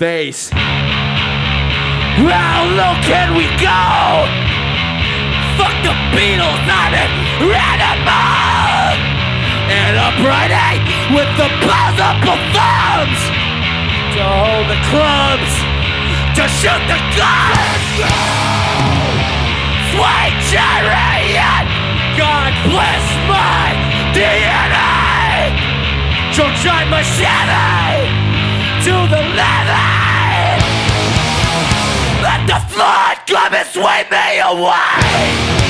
face. How low can we go? Fuck the Beatles, I'm an animal. And upright with the plausible thumbs to hold the clubs, to shoot the guns. Sweet chariot, God bless my DNA. Don't drive my Chevy to the levee. Let the flood come and sweep me away.